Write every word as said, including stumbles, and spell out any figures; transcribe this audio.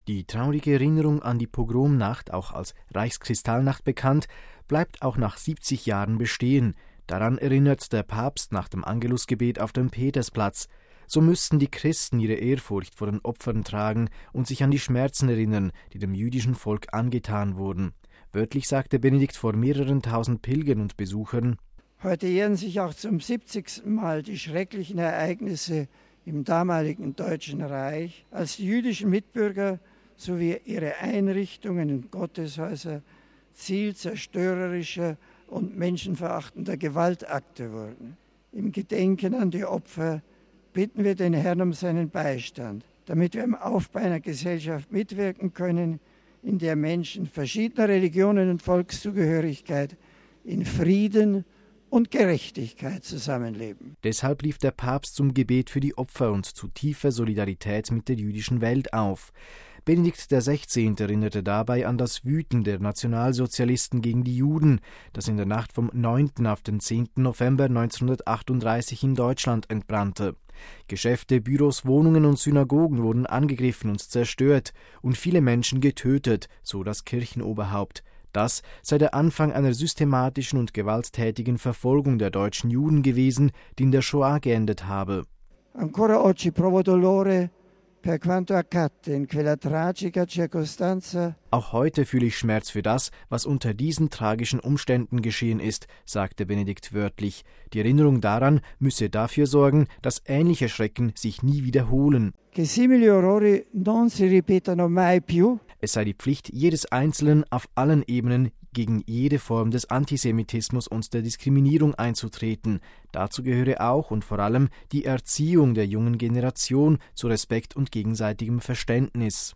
Die traurige Erinnerung an die Pogromnacht, auch als Reichskristallnacht bekannt, bleibt auch nach siebzig Jahren bestehen. Daran erinnert der Papst nach dem Angelusgebet auf dem Petersplatz. So müssten die Christen ihre Ehrfurcht vor den Opfern tragen und sich an die Schmerzen erinnern, die dem jüdischen Volk angetan wurden. Wörtlich sagte Benedikt vor mehreren tausend Pilgern und Besuchern: Heute jähren sich auch zum siebzigsten Mal die schrecklichen Ereignisse im damaligen Deutschen Reich, als die jüdischen Mitbürger sowie ihre Einrichtungen und Gotteshäuser Ziel zerstörerischer und menschenverachtender Gewaltakte wurden. Im Gedenken an die Opfer bitten wir den Herrn um seinen Beistand, damit wir im Aufbau einer Gesellschaft mitwirken können, in der Menschen verschiedener Religionen und Volkszugehörigkeit in Frieden und Gerechtigkeit zusammenleben. Deshalb rief der Papst zum Gebet für die Opfer und zu tiefer Solidarität mit der jüdischen Welt auf. Benedikt der Sechzehnte erinnerte dabei an das Wüten der Nationalsozialisten gegen die Juden, das in der Nacht vom neunten auf den zehnten November neunzehnhundertachtunddreißig in Deutschland entbrannte. Geschäfte, Büros, Wohnungen und Synagogen wurden angegriffen und zerstört und viele Menschen getötet, so das Kirchenoberhaupt. Das sei der Anfang einer systematischen und gewalttätigen Verfolgung der deutschen Juden gewesen, die in der Shoah geendet habe. Ancora oggi provo dolore per quanto accadde in quella tragica circostanza. Auch heute fühle ich Schmerz für das, was unter diesen tragischen Umständen geschehen ist, sagte Benedikt wörtlich. Die Erinnerung daran müsse dafür sorgen, dass ähnliche Schrecken sich nie wiederholen. Che simili orrori non si ripetano mai più. Es sei die Pflicht jedes Einzelnen auf allen Ebenen gegen jede Form des Antisemitismus und der Diskriminierung einzutreten. Dazu gehöre auch und vor allem die Erziehung der jungen Generation zu Respekt und gegenseitigem Verständnis.